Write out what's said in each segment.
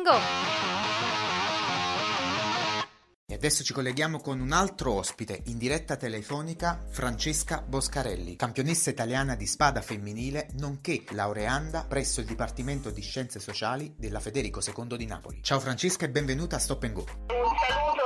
Go! E adesso ci colleghiamo con un altro ospite in diretta telefonica, Francesca Boscarelli, campionessa italiana di spada femminile, nonché laureanda presso il Dipartimento di Scienze Sociali della Federico II di Napoli. Ciao Francesca e benvenuta a Stop and Go. Un saluto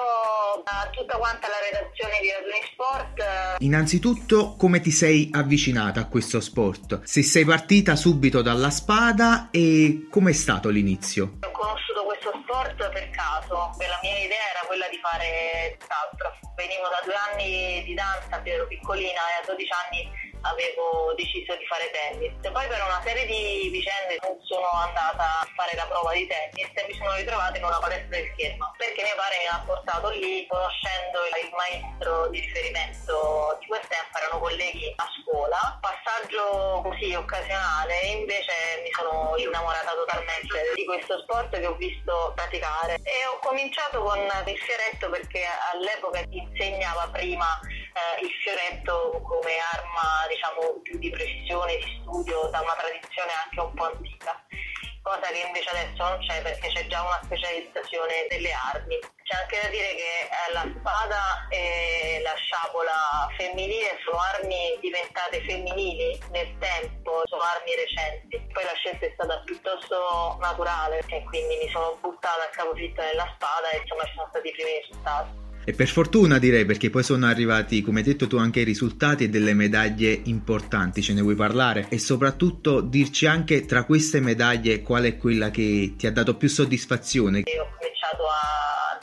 a tutta quanta la redazione di Ragioni Sport. Innanzitutto, come ti sei avvicinata a questo sport? Se sei partita subito dalla spada e com'è stato l'inizio? Ho conosciuto questo sport per caso, la mia idea era quella di fare tutt'altro. Venivo da 2 anni di danza, ero piccolina e a 12 anni avevo deciso di fare tennis. E poi per una serie di vicende non sono andata a fare la prova di tennis e mi sono ritrovata in una palestra di scherma perché mio padre mi ha portato lì, conoscendo il maestro di riferimento di quel tempo, erano colleghi a scuola. Passaggio così occasionale, invece mi sono innamorata totalmente di questo sport che ho visto praticare e ho cominciato con il fioretto perché all'epoca insegnava prima il fioretto come arma, diciamo, più di precisione, di studio, da una tradizione anche un po' antica, cosa che invece adesso non c'è perché c'è già una specializzazione delle armi. C'è anche da dire che la spada e la sciabola femminile sono armi diventate femminili nel tempo, sono armi recenti. Poi la scelta è stata piuttosto naturale e quindi mi sono buttata a capofitto nella spada e insomma ci sono stati i primi risultati. E per fortuna direi, perché poi sono arrivati, come hai detto tu, anche i risultati e delle medaglie importanti. Ce ne vuoi parlare? E soprattutto dirci anche tra queste medaglie qual è quella che ti ha dato più soddisfazione? Io ho cominciato a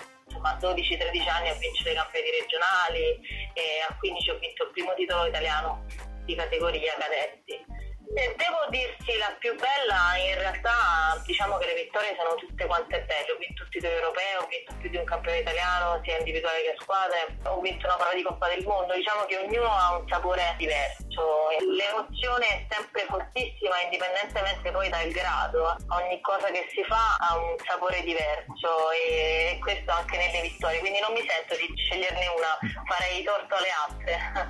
12-13 anni a vincere i campionati regionali e a 15 ho vinto il primo titolo italiano di categoria cadetti. Devo dirti la più bella, in realtà diciamo che le vittorie sono tutte quante belle. Ho vinto il titolo europeo, ho vinto più di un campione italiano sia individuale che a squadre, ho vinto una prova di Coppa del Mondo. Diciamo che ognuno ha un sapore diverso, l'emozione è sempre fortissima indipendentemente poi dal grado. Ogni cosa che si fa ha un sapore diverso e questo anche nelle vittorie, quindi non mi sento di sceglierne una, farei torto alle altre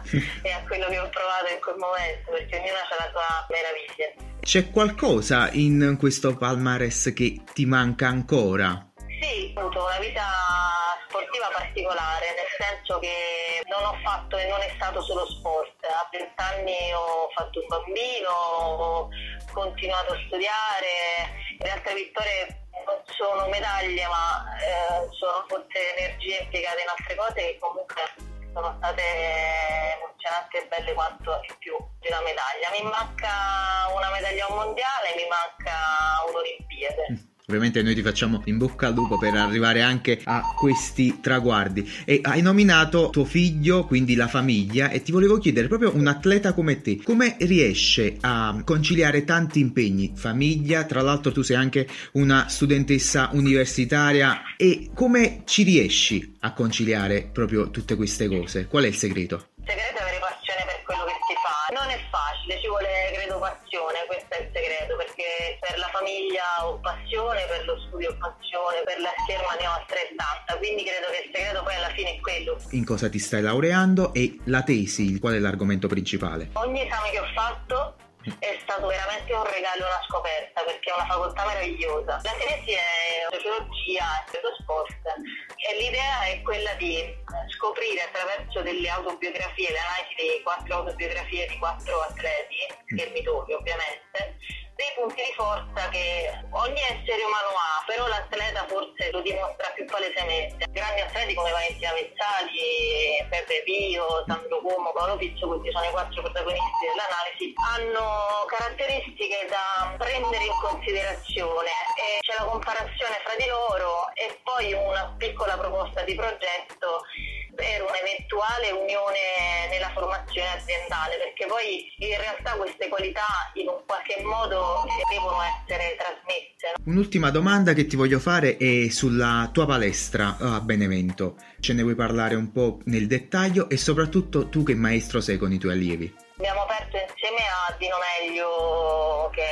e a quello che ho provato in quel momento, perché ognuna ha la sua meraviglia. C'è qualcosa in questo palmarès che ti manca ancora? Sì, ho avuto una vita sportiva particolare, nel senso che non ho fatto e non è stato solo sport. A 20 anni ho fatto un bambino, ho continuato a studiare, le altre vittorie non sono medaglie ma sono forse energie impiegate in altre cose che comunque sono state emozionanti e belle quanto e più di una medaglia. Mi manca una medaglia a un mondiale, mi manca un'Olimpiade. Ovviamente noi ti facciamo in bocca al lupo per arrivare anche a questi traguardi. E hai nominato tuo figlio, quindi la famiglia, e ti volevo chiedere, proprio un atleta come te, come riesce a conciliare tanti impegni, famiglia, tra l'altro tu sei anche una studentessa universitaria, e come ci riesci a conciliare proprio tutte queste cose? Qual è il segreto? Il segreto è avere passione per quello che si fa. Non è facile, ci vuole credo passione, questo è il segreto, perché per la famiglia ho passione, per lo studio ho passione, per la scherma ne ho altrettanta, quindi credo che il segreto poi alla fine è quello. In cosa ti stai laureando e la tesi, qual è l'argomento principale? Ogni esame che ho fatto è stato veramente un regalo e una scoperta, perché è una facoltà meravigliosa. La tesi è sociologia e lo sport e l'idea è quella di scoprire attraverso delle autobiografie, l'analisi di 4 autobiografie di 4 atleti, schermitori ovviamente, dei punti di forza che ogni essere umano ha, però l'atleta forse lo dimostra più palesemente. Grandi atleti come Valentina Vezzali, Peppe Pio, Sandro Cuomo, Paolo Pizzo, questi sono i 4 protagonisti dell'analisi, hanno caratteristiche da prendere in considerazione e c'è la comparazione fra di loro e poi una piccola proposta di progetto per un'eventuale unione nella formazione aziendale, perché poi in realtà queste qualità in un qualche modo devono essere trasmesse. Un'ultima domanda che ti voglio fare è sulla tua palestra a Benevento. Ce ne vuoi parlare un po' nel dettaglio e soprattutto tu che maestro sei con i tuoi allievi? Abbiamo aperto insieme a Dino Meglio, che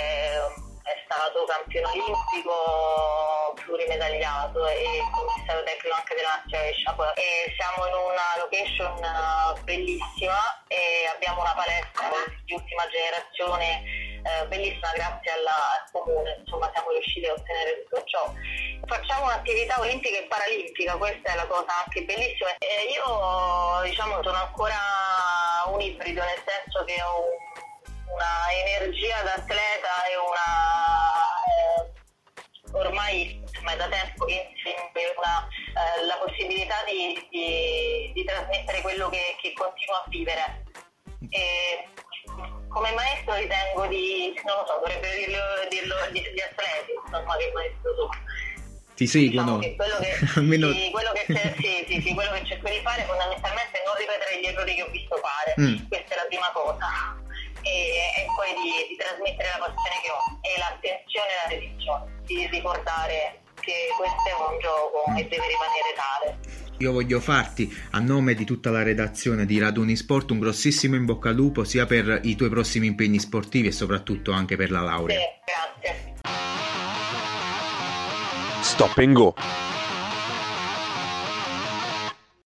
è stato campione olimpico, plurimedagliato e commissario tecnico anche della nazionale di sciabola, e siamo in una location bellissima e abbiamo una palestra di ultima generazione bellissima grazie al comune, insomma siamo riusciti a ottenere tutto ciò. facciamo un'attività olimpica e paralimpica, questa è la cosa anche bellissima. Io diciamo sono ancora un ibrido, nel senso che ho una energia d'atleta e ormai è da tempo che la possibilità di trasmettere quello che continuo a vivere. E come maestro ritengo non lo so, dovrebbero dirlo gli atleti, insomma, che maestro tu. Ti seguono. Diciamo che quello che cerco di fare fondamentalmente è non ripetere gli errori che ho visto fare, questa è la prima cosa, e poi di trasmettere la passione che ho e l'attenzione e la dedizione, di ricordare che questo è un gioco e deve rimanere tale. Io voglio farti, a nome di tutta la redazione di Raduni Sport, un grossissimo in bocca al lupo sia per i tuoi prossimi impegni sportivi e soprattutto anche per la laurea. Sì, grazie. Stop and Go.